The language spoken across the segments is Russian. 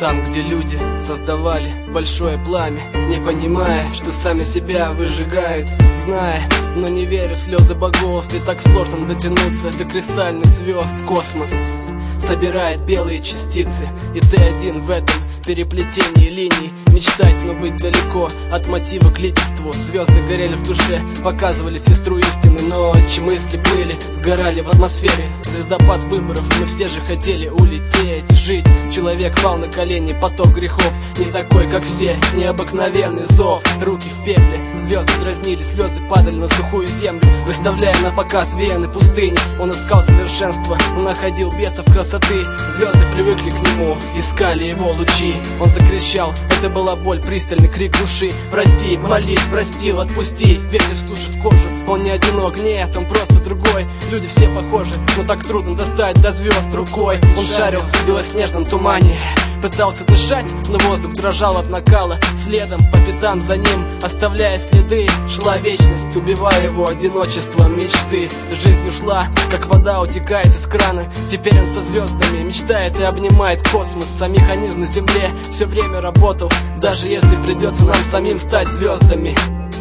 Там, где люди создавали большое пламя, не понимая, что сами себя выжигают. Зная, но не веря в слезы богов, и так сложно дотянуться до кристальных звезд. Космос собирает белые частицы, и ты один в этом переплетении линий. Мечтать, но быть далеко от мотива к лидерству. Звезды горели в душе, показывали сестру истины. Ночи, мысли плыли, сгорали в атмосфере. Звездопад выборов, мы все же хотели улететь, жить. Человек пал на колени, поток грехов. Не такой, как все, необыкновенный зов. Руки в пепле, звезды дразнили, слезы падали на сухую землю, выставляя на показ вены пустыни. Он искал совершенство, он находил бесов красоты. Звезды привыкли к нему, искали его лучи. Он закричал, это была боль, пристальный крик души. Прости, молись, простил, отпусти. Ветер сушит кожу, он не одинок, нет, он просто другой. Люди все похожи, но так трудно достать до звезд рукой. Он шарил в белоснежном тумане, пытался дышать, но воздух дрожал от накала. Следом, по пятам за ним, оставляя следы, шла вечность, убивая его одиночеством мечты. Жизнь ушла, как вода утекает из крана. Теперь он со звездами мечтает и обнимает космос. А механизм на земле все время работал, даже если придется нам самим стать звездами.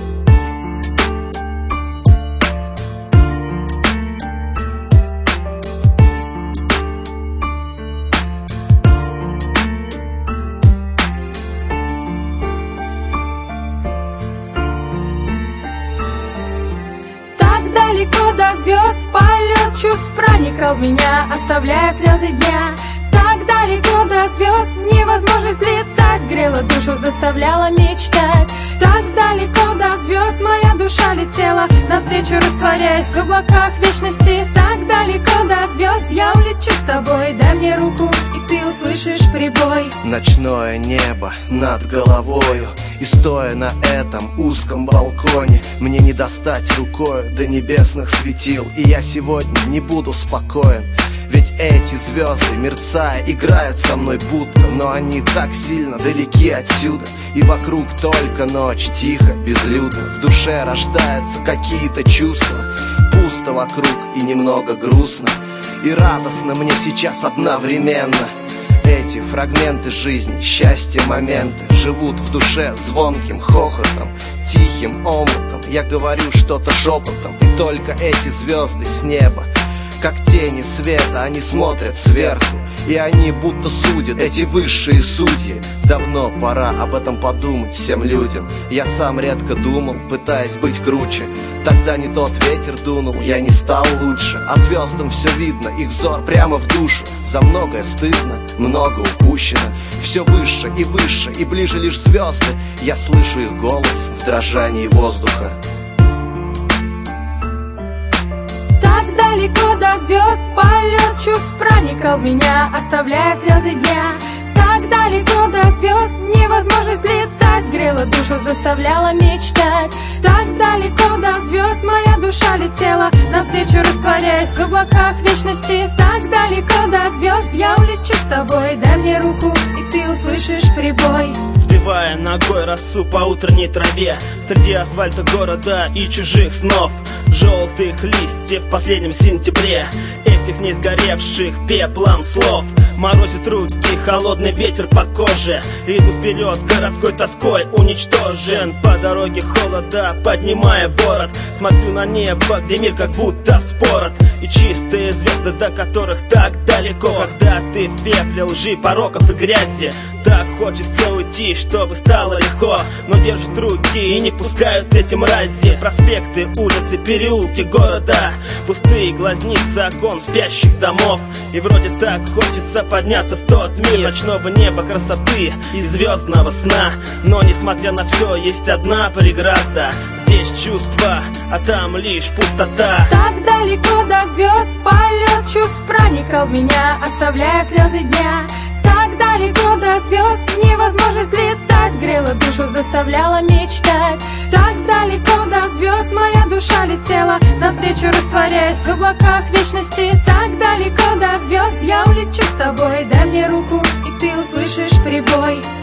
Далеко до звезд полет чувств проникал в меня, оставляя слезы дня. Так далеко до звезд невозможность летать грела душу, заставляла мечтать. Так далеко до звезд моя душа летела навстречу, растворяясь в облаках вечности. Так далеко до звезд я улечу с тобой, дай мне руку, и ты услышишь прибой. Ночное небо над головою, и стоя на этом узком балконе, мне не достать рукою до небесных светил. И я сегодня не буду спокоен, ведь эти звезды, мерцая, играют со мной будто. Но они так сильно далеки отсюда, и вокруг только ночь, тихо, безлюдно. В душе рождаются какие-то чувства, пусто вокруг и немного грустно, и радостно мне сейчас одновременно. Эти фрагменты жизни, счастья, моменты живут в душе звонким хохотом, тихим омутом. Я говорю что-то шепотом, и только эти звезды с неба, как тени света, они смотрят сверху, и они будто судят, эти высшие судьи. Давно пора об этом подумать всем людям. Я сам редко думал, пытаясь быть круче. Тогда не тот ветер дунул, я не стал лучше. А звездам все видно, их взор прямо в душу. За многое стыдно, много упущено. Все выше, и ближе лишь звезды. Я слышу их голос в дрожании воздуха. Так далеко до звезд полет чувств проникал в меня, оставляя слезы дня. Так далеко до звезд невозможность летать грела душу, заставляла мечтать. Так далеко до звезд моя душа летела навстречу, растворяясь в облаках вечности. Так далеко до звезд я улечу с тобой, дай мне руку, и ты услышишь прибой. Сбивая ногой росу по утренней траве, среди асфальта города и чужих снов, желтых листьев в последнем сентябре, этих не сгоревших пеплом слов. Морозит руки, холодный ветер по коже, иду вперед городской тоской уничтожен. По дороге холода, поднимая ворот, смотрю на небо, где мир как будто вспорот. И чистые звезды, до которых так далеко. Когда ты в пепле лжи, пороков и грязи, так хочется уйти, чтобы стало легко, но держат руки и не пускают эти мрази. Проспекты, улицы, переулки города, пустые глазницы окон спящих домов. И вроде так хочется подняться в тот мир ночного неба, красоты и звездного сна. Но несмотря на все, есть одна преграда. Здесь чувства, а там лишь пустота. Так далеко до звезд полет чувств проникал в меня, оставляя слезы дня. Так далеко до звезд невозможность летать грела душу, заставляла мечтать. Так далеко до звезд моя душа летела навстречу, растворяясь в облаках вечности. Так далеко до звезд я улечу с тобой, дай мне руку, и ты услышишь прибой.